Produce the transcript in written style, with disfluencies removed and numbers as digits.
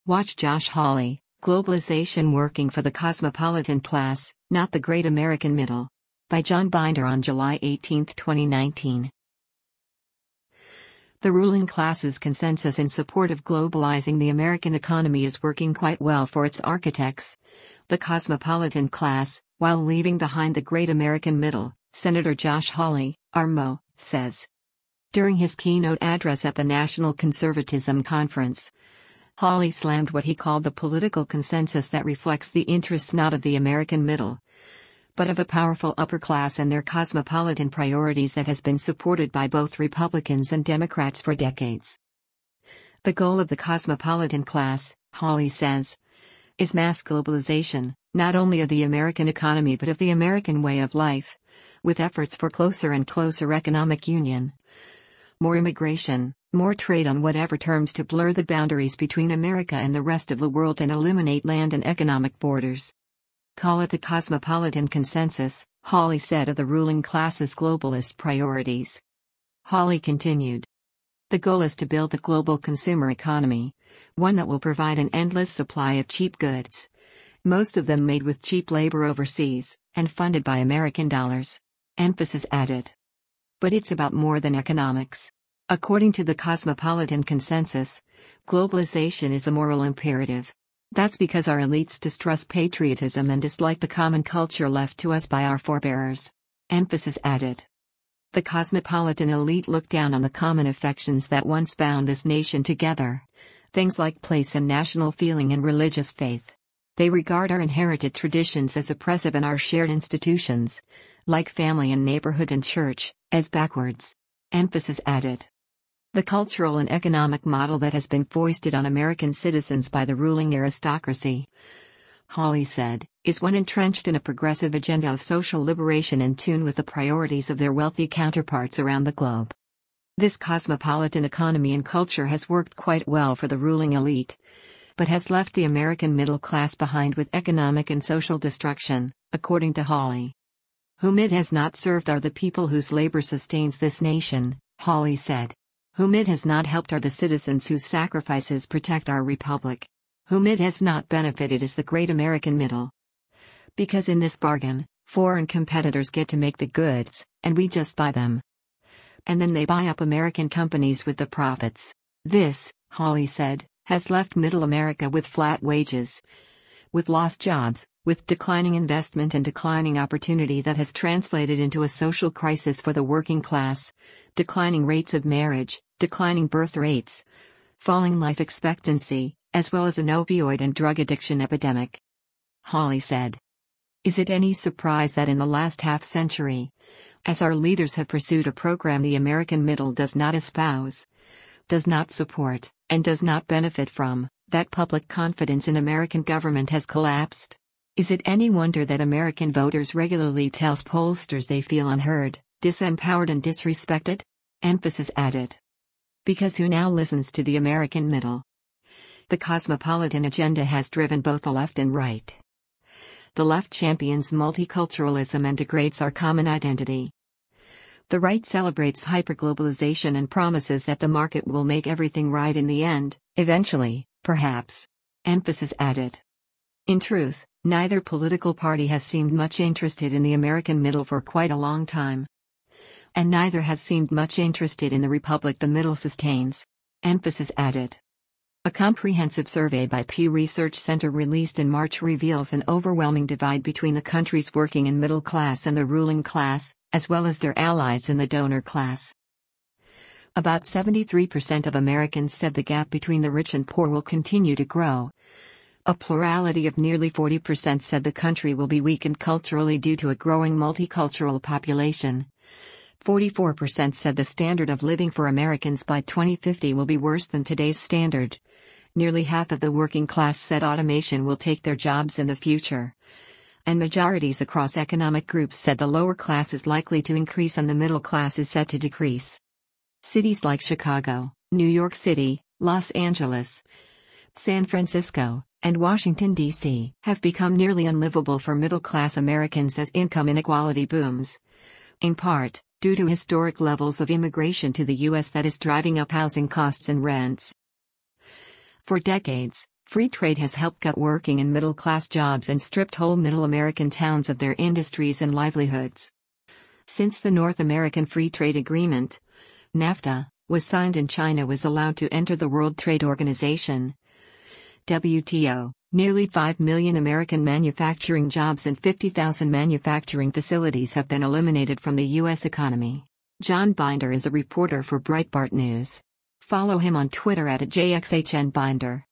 Watch Josh Hawley, Globalization Working for the Cosmopolitan Class, Not the Great American Middle. By John Binder on July 18, 2019. The ruling class's consensus in support of globalizing the American economy is working quite well for its architects, the cosmopolitan class, while leaving behind the great American middle, Senator Josh Hawley, RMO, says. During his keynote address at the National Conservatism Conference, Hawley slammed what he called the political consensus that reflects the interests not of the American middle, but of a powerful upper class and their cosmopolitan priorities that has been supported by both Republicans and Democrats for decades. The goal of the cosmopolitan class, Hawley says, is mass globalization, not only of the American economy but of the American way of life, with efforts for closer and closer economic union. More immigration, more trade on whatever terms to blur the boundaries between America and the rest of the world and eliminate land and economic borders. Call it the cosmopolitan consensus, Hawley said of the ruling class's globalist priorities. Hawley continued. The goal is to build a global consumer economy, one that will provide an endless supply of cheap goods, most of them made with cheap labor overseas, and funded by American dollars. Emphasis added. But it's about more than economics. According to the cosmopolitan consensus, globalization is a moral imperative. That's because our elites distrust patriotism and dislike the common culture left to us by our forebears. Emphasis added. The cosmopolitan elite look down on the common affections that once bound this nation together, things like place and national feeling and religious faith. They regard our inherited traditions as oppressive and our shared institutions, like family and neighborhood and church, as backwards. Emphasis added. The cultural and economic model that has been foisted on American citizens by the ruling aristocracy, Hawley said, is one entrenched in a progressive agenda of social liberation in tune with the priorities of their wealthy counterparts around the globe. This cosmopolitan economy and culture has worked quite well for the ruling elite, but has left the American middle class behind with economic and social destruction, according to Hawley. Whom it has not served are the people whose labor sustains this nation, Hawley said. Whom it has not helped are the citizens whose sacrifices protect our republic. Whom it has not benefited is the great American middle. Because in this bargain, foreign competitors get to make the goods, and we just buy them. And then they buy up American companies with the profits. This, Hawley said, has left middle America with flat wages, with lost jobs, with declining investment and declining opportunity that has translated into a social crisis for the working class, declining rates of marriage, declining birth rates, falling life expectancy, as well as an opioid and drug addiction epidemic. Hawley said. Is it any surprise that in the last half-century, as our leaders have pursued a program the American middle does not espouse, does not support, and does not benefit from, that public confidence in American government has collapsed? Is it any wonder that American voters regularly tell pollsters they feel unheard, disempowered and disrespected? Emphasis added. Because who now listens to the American middle? The cosmopolitan agenda has driven both the left and right. The left champions multiculturalism and degrades our common identity. The right celebrates hyperglobalization and promises that the market will make everything right in the end, eventually, perhaps. Emphasis added. In truth, neither political party has seemed much interested in the American middle for quite a long time. And neither has seemed much interested in the republic the middle sustains. Emphasis added. A comprehensive survey by Pew Research Center released in March reveals an overwhelming divide between the country's working and middle class and the ruling class, as well as their allies in the donor class. About 73% of Americans said the gap between the rich and poor will continue to grow. A plurality of nearly 40% said the country will be weakened culturally due to a growing multicultural population. 44% said the standard of living for Americans by 2050 will be worse than today's standard. Nearly half of the working class said automation will take their jobs in the future. And majorities across economic groups said the lower class is likely to increase and the middle class is set to decrease. Cities like Chicago, New York City, Los Angeles, San Francisco, and Washington, D.C. have become nearly unlivable for middle-class Americans as income inequality booms. In part, due to historic levels of immigration to the U.S. that is driving up housing costs and rents. For decades, Free trade has helped cut working and middle-class jobs and stripped whole middle American towns of their industries and livelihoods. Since the North American Free Trade Agreement, NAFTA, was signed and China was allowed to enter the World Trade Organization, WTO, nearly 5 million American manufacturing jobs and 50,000 manufacturing facilities have been eliminated from the U.S. economy. John Binder is a reporter for Breitbart News. Follow him on Twitter @JXHNBinder.